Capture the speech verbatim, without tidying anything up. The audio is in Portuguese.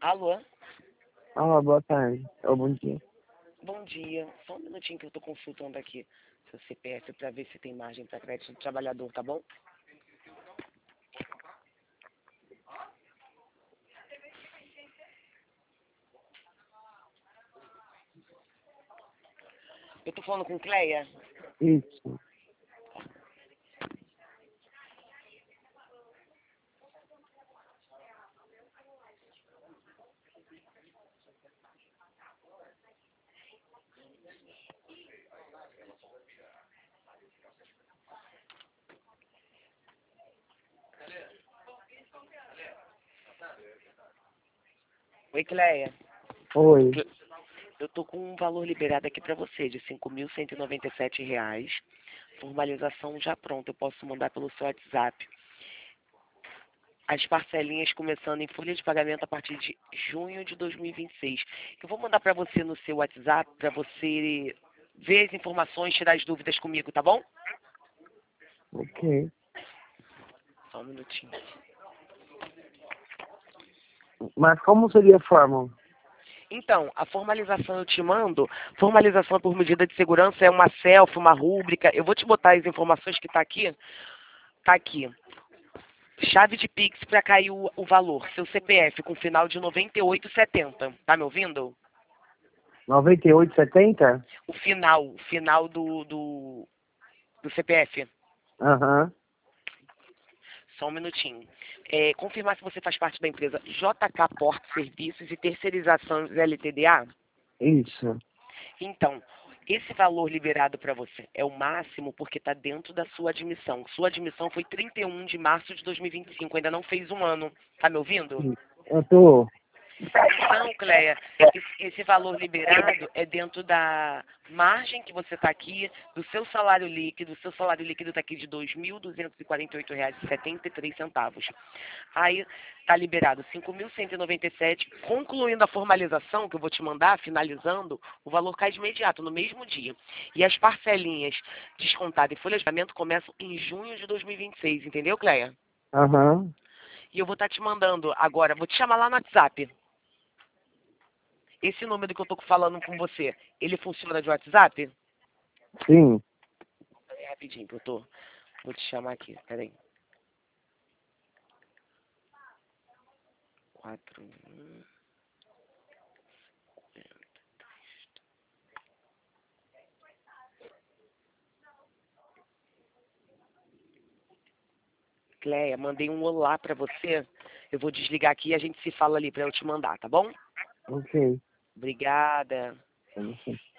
Alô? Ah, boa tarde. Ou bom dia. Bom dia. Só um minutinho que eu tô consultando aqui seu C P F para ver se tem margem para crédito do trabalhador, tá bom? Eu tô falando com Cleia? Isso. Oi, Cleia. Oi. Eu tô com um valor liberado aqui para você de cinco mil cento e noventa e sete reais. Formalização já pronta. Eu posso mandar pelo seu WhatsApp. As parcelinhas começando em folha de pagamento a partir de junho de dois mil e vinte e seis. Eu vou mandar para você no seu WhatsApp para você ver as informações, tirar as dúvidas comigo, tá bom? Ok. Só um minutinho. Mas como seria a forma? Então, a formalização eu te mando. Formalização por medida de segurança é uma selfie, uma rúbrica. Eu vou te botar as informações que tá aqui. Tá aqui. Chave de Pix para cair o, o valor. Seu C P F com final de noventa e oito setenta. Tá me ouvindo? noventa e oito, setenta? O final, o final do, do, do C P F. Aham. Só um minutinho. É, confirmar se você faz parte da empresa J K Porto Serviços e Terceirização L T D A? Isso. Então, esse valor liberado para você é o máximo porque está dentro da sua admissão. Sua admissão foi trinta e um de março de dois mil e vinte e cinco, ainda não fez um ano. Tá me ouvindo? Eu tô. Então, Cleia, esse, esse valor liberado é dentro da margem que você está aqui, do seu salário líquido. O seu salário líquido está aqui de dois mil duzentos e quarenta e oito reais e setenta e três centavos. Aí está liberado cinco mil cento e noventa e sete. Concluindo a formalização que eu vou te mandar, finalizando, o valor cai de imediato, no mesmo dia. E as parcelinhas descontadas em folha de pagamento começam em junho de dois mil e vinte e seis, entendeu, Cleia? Aham. E eu vou estar te mandando agora, vou te chamar lá no WhatsApp. Esse número que eu tô falando com você, ele funciona de WhatsApp? Sim. Peraí, rapidinho, que eu tô. Vou te chamar aqui, peraí. Quatro. um. Cleia, mandei um olá pra você. Eu vou desligar aqui e a gente se fala ali pra eu te mandar, tá bom? Ok. Obrigada. Eu não sei.